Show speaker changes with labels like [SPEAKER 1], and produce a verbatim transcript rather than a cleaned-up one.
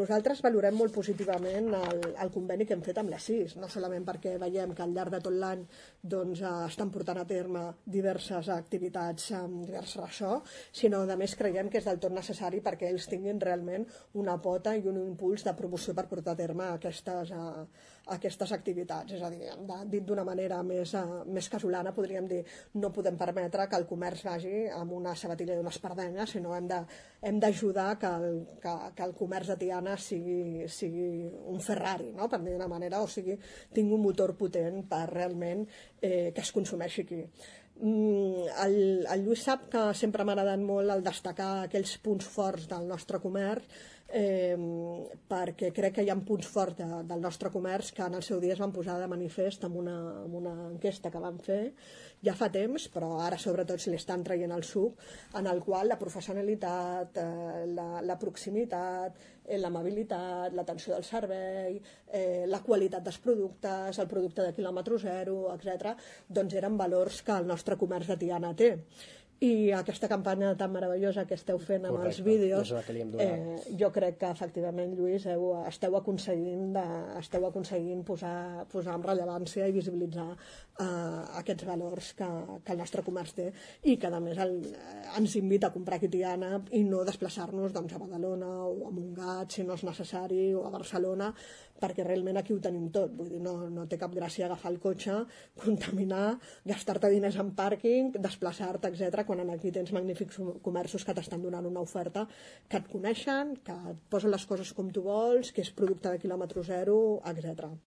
[SPEAKER 1] Nosaltres valorem molt positivament el, el conveni que hem fet amb l'A S I S, no solament perquè veiem que al llarg de tot l'any doncs, estan portant a terme diverses activitats amb diverses ressò, sinó a més creiem que és del tot necessari perquè ells tinguin realment una pota i un impuls de promoció per portar a terme aquestes, a, aquestes activitats. És a dir, dit d'una manera més, a, més casolana, podríem dir, no podem permetre que el comerç vagi amb una sabatilla i una espardenya, sinó hem de, hem d'ajudar que el, que, que el comerç de Tiana sigui, sigui un Ferrari, no? Per dir d'una manera, o sigui, tingui un motor potent per realment eh, que es consumeixi aquí. Mm, el, el Lluís sap que sempre m'ha agradat molt el destacar aquells punts forts del nostre comerç, eh, perquè crec que hi ha punts forts de, del nostre comerç que en el seu dia es van posar de manifest amb una, amb una enquesta que vam fer ja fa temps, però ara sobretot se li estan traient el suc, en el qual la professionalitat, eh, la, la proximitat, eh, l'amabilitat, l'atenció del servei, eh, la qualitat dels productes, el producte de quilòmetre zero, etcètera, doncs eren valors que el nostre comerç de Tiana té. I aquesta campanya tan meravellosa que esteu fent amb
[SPEAKER 2] Correcte,
[SPEAKER 1] els vídeos,
[SPEAKER 2] eh,
[SPEAKER 1] jo crec que efectivament, Lluís, heu, esteu aconseguint, de, esteu aconseguint posar, posar en rellevància i visibilitzar eh, aquests valors que, que el nostre comerç té i que a més el, ens invita a comprar aquí a Tiana i no desplaçar-nos doncs, a Badalona o a Montgat si no és necessari o a Barcelona, perquè realment aquí ho tenim tot. Vull dir, no, no té cap gràcia agafar el cotxe, contaminar, gastar-te diners en pàrquing, desplaçar-te, etcètera, quan aquí tens magnífics comerços que t'estan donant una oferta que et coneixen, que et posen les coses com tu vols, que és producte de quilòmetre zero, etcètera.